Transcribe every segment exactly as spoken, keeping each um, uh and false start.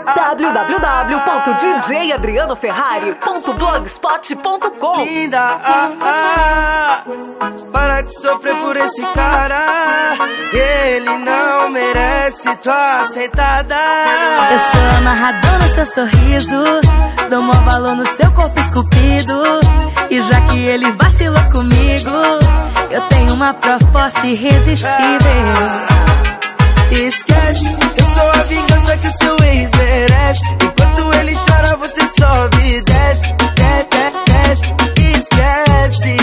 w w w ponto d j adriano ferrari ponto blogspot ponto com. Linda, ah, ah, para de sofrer por esse cara. Ele não merece tua sentada. Eu sou amarradão no seu sorriso, dou mó valor no seu corpo esculpido. E já que ele vacilou comigo, eu tenho uma proposta irresistível. Esquece, eu sou a vingança que o seu ex merece. Enquanto ele chora, você sobe e desce, desce, desce. Esquece.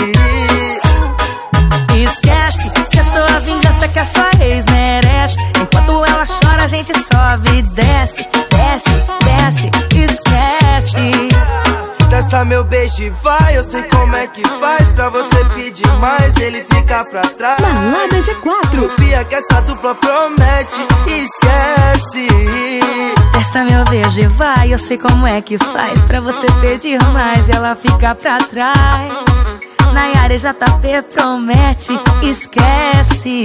Esquece, que eu sou a vingança que a sua ex merece. Enquanto ela chora, a gente sobe e desce, desce, desce. Esquece. Testa meu beijo e vai, eu sei como é que faz. Pra você pedir mais, ele fica pra trás. Balada G quatro. Confia que essa dupla promete, esquece. Testa meu beijo e vai, eu sei como é que faz. Pra você pedir mais, ela fica pra trás. Nayara e J P promete, esquece.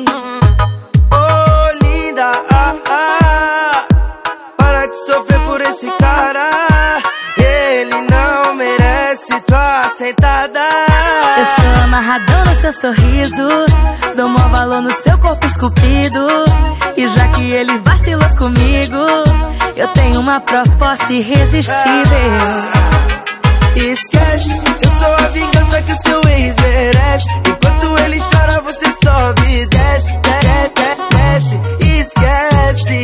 Oh linda, ah, ah, para de sofrer por esse cara. Ele não merece tua sentada. Eu sou amarradão no seu sorriso, dou mó valor no seu corpo esculpido. E já que ele vacilou comigo, eu tenho uma proposta irresistível. Esquece, eu sou a vingança que o seu ex merece. Enquanto ele chora, você sobe e desce, desce, desce. Esquece.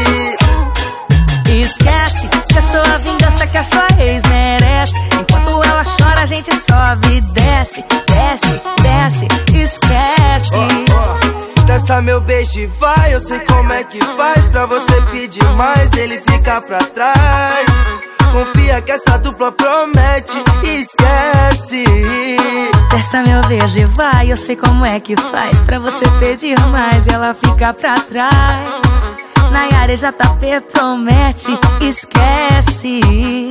Esquece, que eu sou a vingança que a sua ex merece. Enquanto ela chora, a gente sobe e desce, desce, desce. Esquece. Oh, oh. Testa meu beijo e vai, eu sei como é que faz. Pra você pedir mais, ele fica pra trás. Confia que essa dupla promete, esquece. Testa meu beijo e vai, eu sei como é que faz. Pra você pedir mais, ela fica pra trás. Nayara e J P promete, esquece.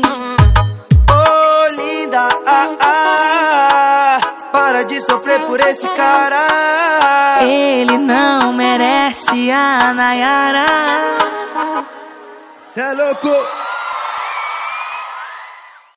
Oh linda, ah, ah, para de sofrer por esse cara. Ele não merece a Nayara. Cê é louco.